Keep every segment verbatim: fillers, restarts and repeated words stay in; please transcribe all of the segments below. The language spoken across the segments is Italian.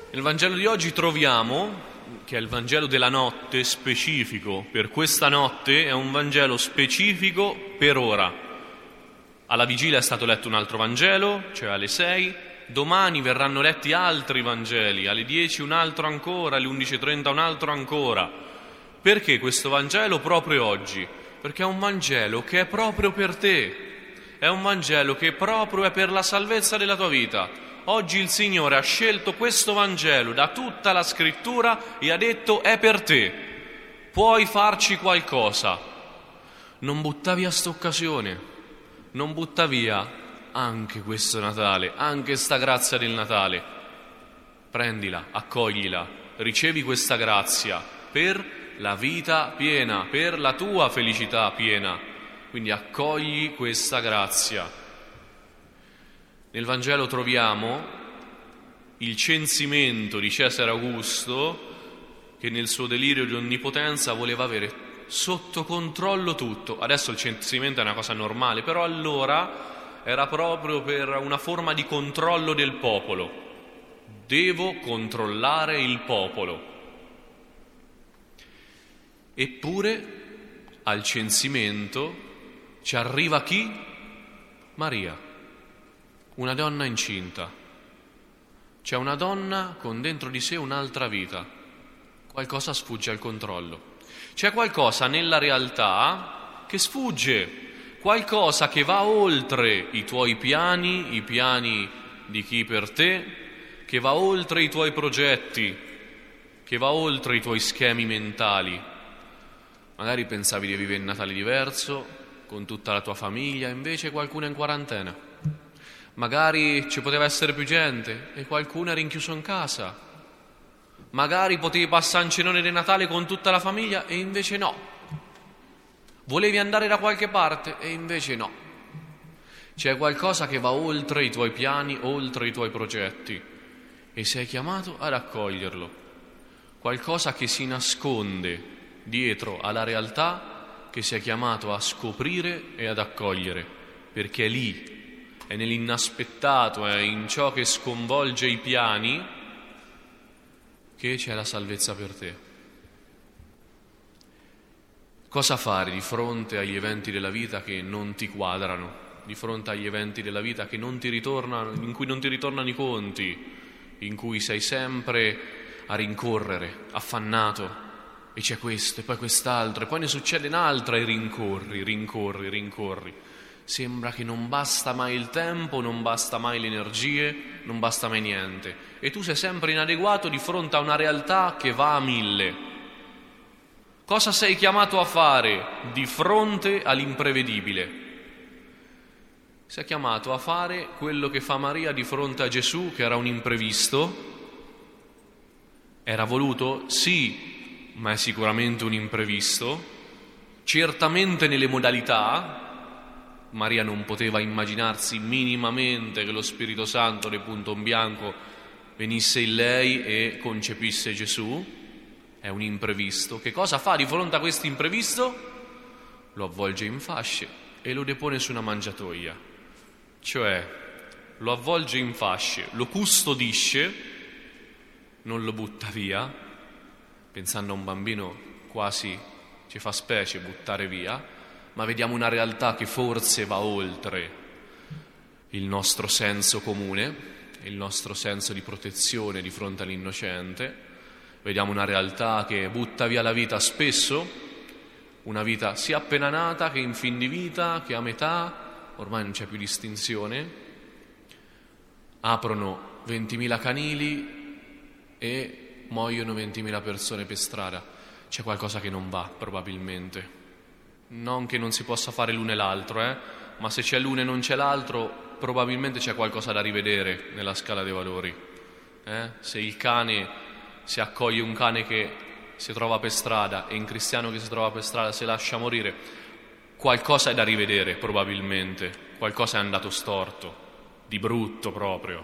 Nel Vangelo di oggi troviamo, che è il Vangelo della notte, specifico per questa notte, è un Vangelo specifico per ora. Alla vigilia è stato letto un altro Vangelo, cioè alle sei, domani verranno letti altri Vangeli, alle dieci un altro ancora, alle undici e trenta un altro ancora. Perché questo Vangelo proprio oggi? Perché è un Vangelo che è proprio per te, è un Vangelo che proprio è per la salvezza della tua vita. Oggi il Signore ha scelto questo Vangelo da tutta la Scrittura e ha detto: è per te, puoi farci qualcosa. Non butta via st'occasione, non butta via anche questo Natale, anche sta grazia del Natale. Prendila, accoglila, ricevi questa grazia per la vita piena, per la tua felicità piena. Quindi accogli questa grazia. Nel Vangelo troviamo il censimento di Cesare Augusto, che nel suo delirio di onnipotenza voleva avere sotto controllo tutto. Adesso il censimento è una cosa normale, però allora era proprio per una forma di controllo del popolo. Devo controllare il popolo. Eppure al censimento ci arriva chi? Maria. Una donna incinta. C'è una donna con dentro di sé un'altra vita. Qualcosa sfugge al controllo. C'è qualcosa nella realtà che sfugge, qualcosa che va oltre i tuoi piani, i piani di chi per te, che va oltre i tuoi progetti, che va oltre i tuoi schemi mentali. Magari pensavi di vivere il Natale diverso, con tutta la tua famiglia, invece qualcuno è in quarantena. Magari ci poteva essere più gente e qualcuno è rinchiuso in casa. Magari potevi passare un cenone di Natale con tutta la famiglia e invece no. Volevi andare da qualche parte e invece no. C'è qualcosa che va oltre i tuoi piani, oltre i tuoi progetti e sei chiamato ad accoglierlo. Qualcosa che si nasconde dietro alla realtà che sei chiamato a scoprire e ad accogliere, perché è lì, è nell'inaspettato, è in ciò che sconvolge i piani che c'è la salvezza per te. Cosa fare di fronte agli eventi della vita che non ti quadrano, di fronte agli eventi della vita che non ti ritornano, in cui non ti ritornano i conti, in cui sei sempre a rincorrere, affannato, e c'è questo e poi quest'altro e poi ne succede un'altra e rincorri, rincorri, rincorri. Sembra che non basta mai il tempo, non basta mai le energie, non basta mai niente. E tu sei sempre inadeguato di fronte a una realtà che va a mille. Cosa sei chiamato a fare di fronte all'imprevedibile? Sei chiamato a fare quello che fa Maria di fronte a Gesù, che era un imprevisto. Era voluto? Sì, ma è sicuramente un imprevisto. Certamente nelle modalità. Maria non poteva immaginarsi minimamente che lo Spirito Santo del punto in bianco venisse in lei e concepisse Gesù. È un imprevisto. Che cosa fa di fronte a questo imprevisto? Lo avvolge in fasce e lo depone su una mangiatoia. Cioè, lo avvolge in fasce, lo custodisce, non lo butta via. Pensando a un bambino quasi ci fa specie buttare via, ma vediamo una realtà che forse va oltre il nostro senso comune, il nostro senso di protezione di fronte all'innocente. Vediamo una realtà che butta via la vita spesso, una vita sia appena nata che in fin di vita, che a metà, ormai non c'è più distinzione. Aprono ventimila canili e muoiono ventimila persone per strada. C'è qualcosa che non va, probabilmente. Non che non si possa fare l'uno e l'altro, eh? Ma se c'è l'uno e non c'è l'altro, probabilmente c'è qualcosa da rivedere nella scala dei valori. Eh? Se il cane, si accoglie un cane che si trova per strada e un cristiano che si trova per strada si lascia morire, qualcosa è da rivedere probabilmente, qualcosa è andato storto, di brutto proprio.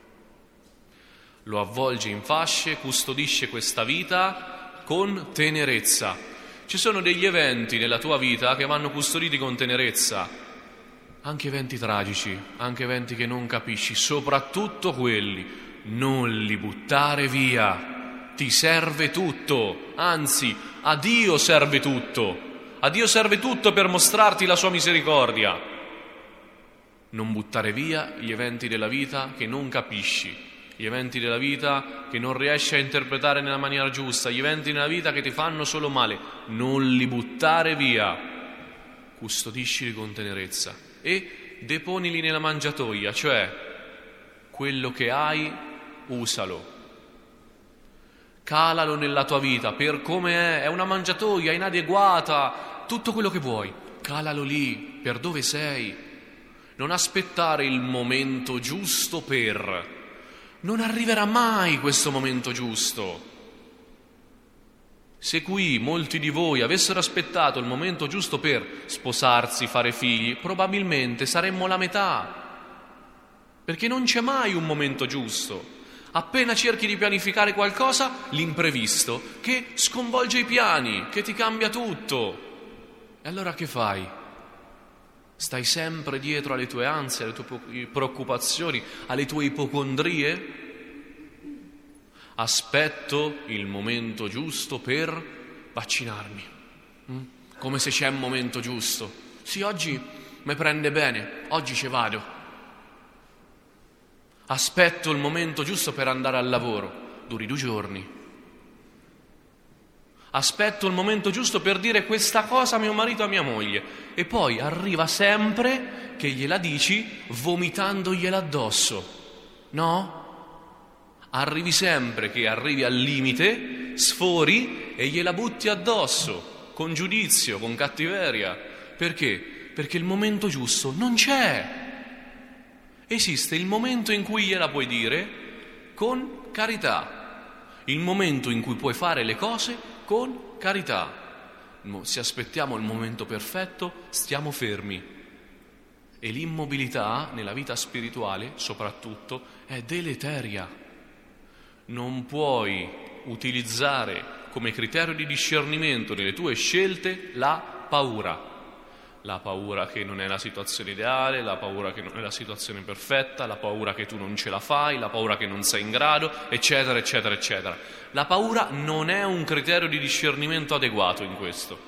Lo avvolge in fasce, custodisce questa vita con tenerezza. Ci sono degli eventi nella tua vita che vanno custoditi con tenerezza, anche eventi tragici, anche eventi che non capisci, soprattutto quelli. non li buttare via, ti serve tutto, anzi, a Dio serve tutto, a Dio serve tutto per mostrarti la sua misericordia. Non buttare via gli eventi della vita che non capisci, gli eventi della vita che non riesci a interpretare nella maniera giusta, gli eventi nella vita che ti fanno solo male, non li buttare via, custodiscili con tenerezza e deponili nella mangiatoia, cioè quello che hai, usalo, calalo nella tua vita per come è, è una mangiatoia inadeguata, tutto quello che vuoi, calalo lì, per dove sei. Non aspettare il momento giusto per... Non arriverà mai questo momento giusto. Se qui molti di voi avessero aspettato il momento giusto per sposarsi, fare figli, probabilmente saremmo la metà. Perché non c'è mai un momento giusto. Appena cerchi di pianificare qualcosa, l'imprevisto, che sconvolge i piani, che ti cambia tutto. E allora che fai? Stai sempre dietro alle tue ansie, alle tue preoccupazioni, alle tue ipocondrie? Aspetto il momento giusto per vaccinarmi. Mm? Come se c'è un momento giusto. Sì, oggi mi prende bene, oggi ci vado. Aspetto il momento giusto per andare al lavoro. Duri due giorni. Aspetto il momento giusto per dire questa cosa a mio marito e a mia moglie e poi arriva sempre che gliela dici vomitandogliela addosso, no? Arrivi sempre che arrivi al limite, sfori e gliela butti addosso, con giudizio, con cattiveria. Perché? Perché il momento giusto non c'è. Esiste il momento in cui gliela puoi dire con carità, il momento in cui puoi fare le cose con carità. Se aspettiamo il momento perfetto, stiamo fermi. E l'immobilità nella vita spirituale, soprattutto, è deleteria. Non puoi utilizzare come criterio di discernimento delle tue scelte la paura. La paura che non è la situazione ideale, la paura che non è la situazione perfetta, la paura che tu non ce la fai, la paura che non sei in grado, eccetera, eccetera, eccetera. La paura non è un criterio di discernimento adeguato in questo.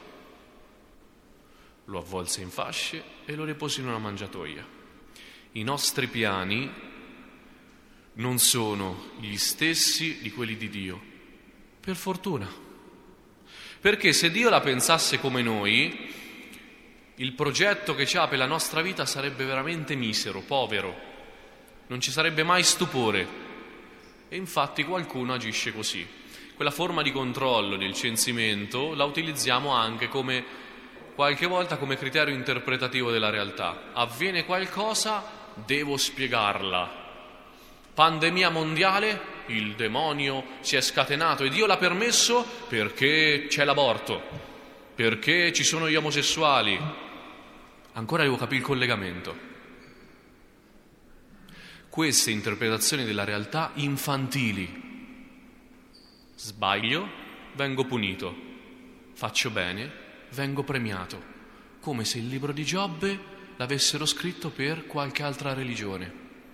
Lo avvolse in fasce e lo deposi in una mangiatoia. I nostri piani non sono gli stessi di quelli di Dio, per fortuna. Perché se Dio la pensasse come noi, il progetto che c'ha per la nostra vita sarebbe veramente misero, povero, non ci sarebbe mai stupore. E infatti qualcuno agisce così. Quella forma di controllo del censimento la utilizziamo anche come, qualche volta, come criterio interpretativo della realtà. Avviene qualcosa, devo spiegarla. Pandemia mondiale, il demonio si è scatenato e Dio l'ha permesso perché c'è l'aborto, perché ci sono gli omosessuali. Ancora devo capire il collegamento. Queste interpretazioni della realtà infantili. Sbaglio, vengo punito. Faccio bene, vengo premiato. Come se il libro di Giobbe l'avessero scritto per qualche altra religione.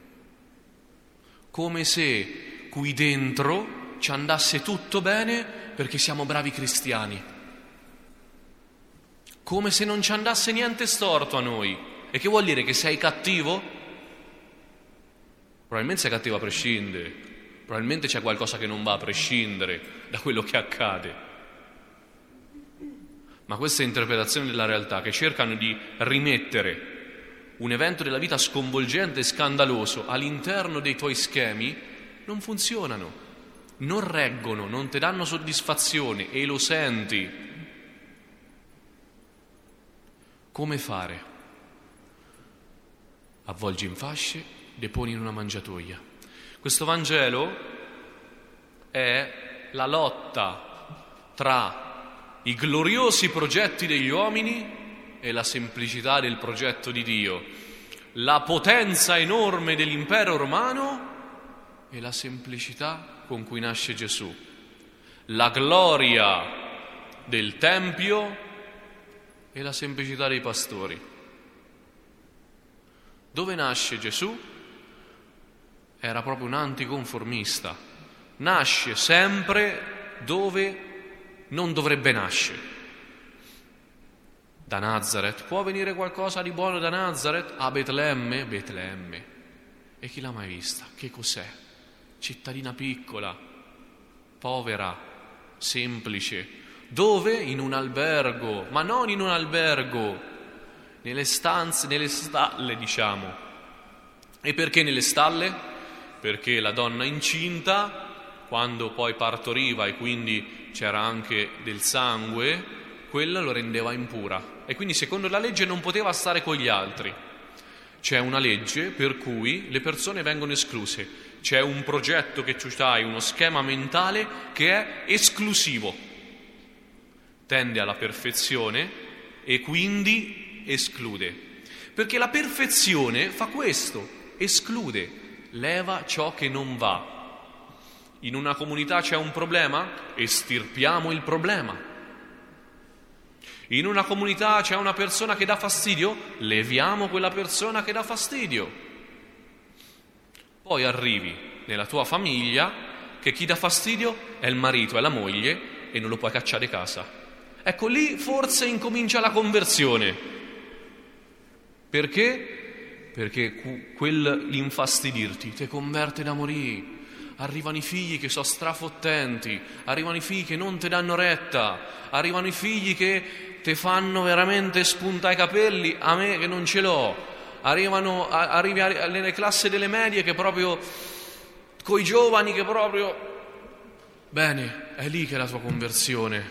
Come se qui dentro ci andasse tutto bene perché siamo bravi cristiani. Come se non ci andasse niente storto a noi. E che vuol dire? Che sei cattivo? Probabilmente sei cattivo a prescindere. Probabilmente c'è qualcosa che non va a prescindere da quello che accade. Ma queste interpretazioni della realtà che cercano di rimettere un evento della vita sconvolgente e scandaloso all'interno dei tuoi schemi non funzionano, non reggono, non ti danno soddisfazione e lo senti. Come fare? Avvolgi in fasce, deponi in una mangiatoia. Questo Vangelo è la lotta tra i gloriosi progetti degli uomini e la semplicità del progetto di Dio, la potenza enorme dell'impero romano e la semplicità con cui nasce Gesù, la gloria del Tempio e la semplicità dei pastori. Dove nasce Gesù? era proprio un anticonformista. Nasce sempre dove non dovrebbe nascere. Da Nazareth, può venire qualcosa di buono da Nazareth? A Betlemme? Betlemme. E chi l'ha mai vista? Che cos'è? Cittadina piccola, povera, semplice. Dove? In un albergo, ma non in un albergo, nelle stanze, nelle stalle, diciamo. E perché nelle stalle? Perché la donna incinta, quando poi partoriva e quindi c'era anche del sangue, quella lo rendeva impura. E quindi secondo la legge non poteva stare con gli altri. C'è una legge per cui le persone vengono escluse. C'è un progetto che tu hai, uno schema mentale che è esclusivo. Tende alla perfezione e quindi esclude. Perché la perfezione fa questo, esclude, leva ciò che non va. In una comunità c'è un problema? Estirpiamo il problema. In una comunità c'è una persona che dà fastidio? Leviamo quella persona che dà fastidio. Poi arrivi nella tua famiglia che chi dà fastidio è il marito, è la moglie e non lo puoi cacciare a casa. Ecco, lì forse incomincia la conversione. Perché? Perché quell'infastidirti ti converte da morire. Arrivano i figli che sono strafottenti, arrivano i figli che non ti danno retta, arrivano i figli che te fanno veramente spuntare i capelli, a me che non ce l'ho. Arrivano, arrivi nelle classi delle medie che proprio, coi giovani che proprio... Bene, è lì che è la tua conversione.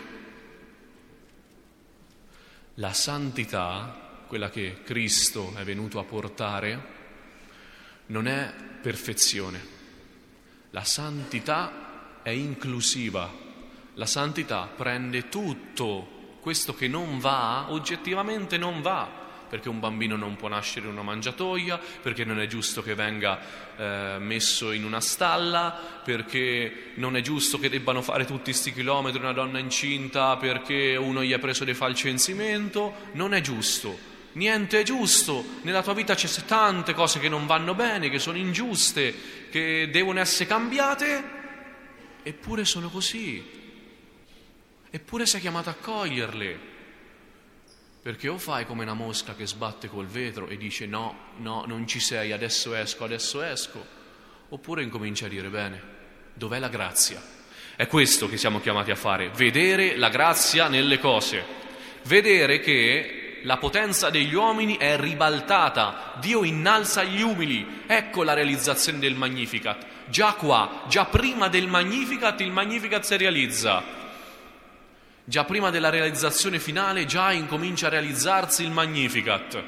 La santità, quella che Cristo è venuto a portare, non è perfezione. La santità è inclusiva. La santità prende tutto questo che non va, oggettivamente non va, perché un bambino non può nascere in una mangiatoia, perché non è giusto che venga eh, messo in una stalla, perché non è giusto che debbano fare tutti sti chilometri una donna incinta perché uno gli ha preso dei falcianzimento. Non è giusto, niente è giusto. Nella tua vita c'è tante cose che non vanno bene, che sono ingiuste, che devono essere cambiate, eppure sono così. Eppure sei chiamato a coglierle, perché o fai come una mosca che sbatte col vetro e dice no, no, non ci sei, adesso esco, adesso esco, oppure incominci a dire bene, dov'è la grazia? È questo che siamo chiamati a fare, vedere la grazia nelle cose, vedere che la potenza degli uomini è ribaltata, Dio innalza gli umili, ecco la realizzazione del Magnificat. Già qua, già prima del Magnificat, il Magnificat si realizza. Già prima della realizzazione finale, già incomincia a realizzarsi il Magnificat.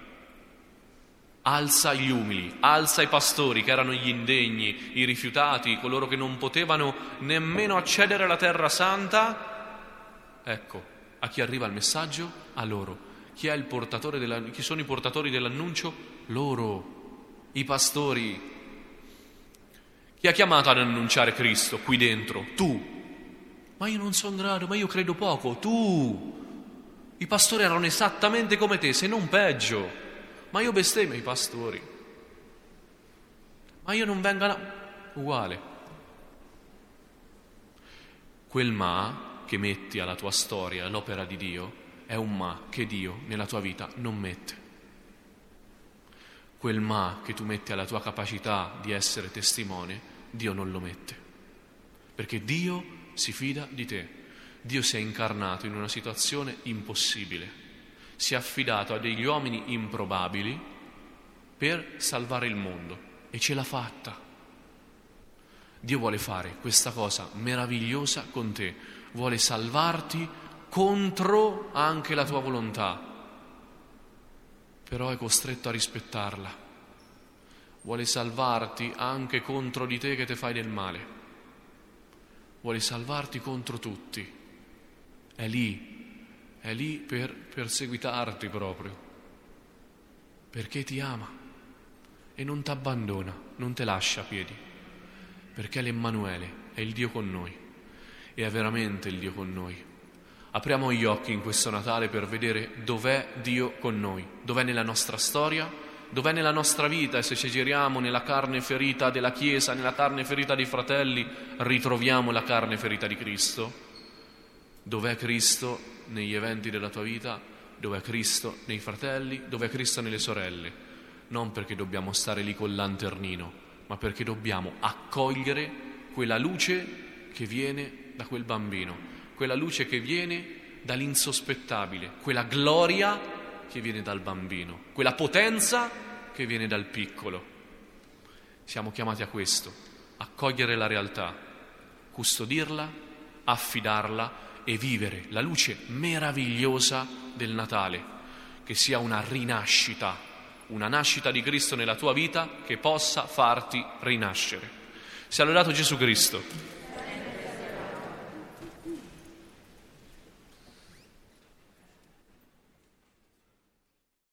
Alza gli umili, alza i pastori che erano gli indegni, i rifiutati, coloro che non potevano nemmeno accedere alla terra santa. Ecco, a chi arriva il messaggio? A loro. Chi è il portatore della, chi sono i portatori dell'annuncio? Loro, i pastori. Chi ha chiamato ad annunciare Cristo qui dentro? Tu. Ma io non sono in grado, ma io credo poco. Tu. I pastori erano esattamente come te, se non peggio. Ma io bestemmio i pastori. Ma io non vengo là. Uguale. Quel ma che metti alla tua storia, all'opera di Dio, è un ma che Dio nella tua vita non mette. Quel ma che tu metti alla tua capacità di essere testimone, Dio non lo mette. Perché Dio si fida di te. Dio si è incarnato in una situazione impossibile. Si è affidato a degli uomini improbabili per salvare il mondo e ce l'ha fatta. Dio vuole fare questa cosa meravigliosa con te. Vuole salvarti contro anche la tua volontà. Però è costretto a rispettarla. Vuole salvarti anche contro di te che te fai del male. Vuole salvarti contro tutti. È lì, è lì per perseguitarti proprio, perché ti ama e non ti abbandona, non te lascia a piedi, perché è l'Emmanuele, è il Dio con noi, e è veramente il Dio con noi. Apriamo gli occhi in questo Natale per vedere dov'è Dio con noi, dov'è nella nostra storia, Dov'è nella nostra vita? E se ci giriamo nella carne ferita della Chiesa, nella carne ferita dei fratelli, ritroviamo la carne ferita di Cristo? Dov'è Cristo negli eventi della tua vita? Dov'è Cristo nei fratelli? Dov'è Cristo nelle sorelle? Non perché dobbiamo stare lì col lanternino, ma perché dobbiamo accogliere quella luce che viene da quel bambino, quella luce che viene dall'insospettabile, quella gloria che viene dal bambino, quella potenza che viene dal piccolo. Siamo chiamati a questo, a cogliere la realtà, custodirla, affidarla e vivere la luce meravigliosa del Natale, che sia una rinascita, una nascita di Cristo nella tua vita che possa farti rinascere. Sia lodato Gesù Cristo.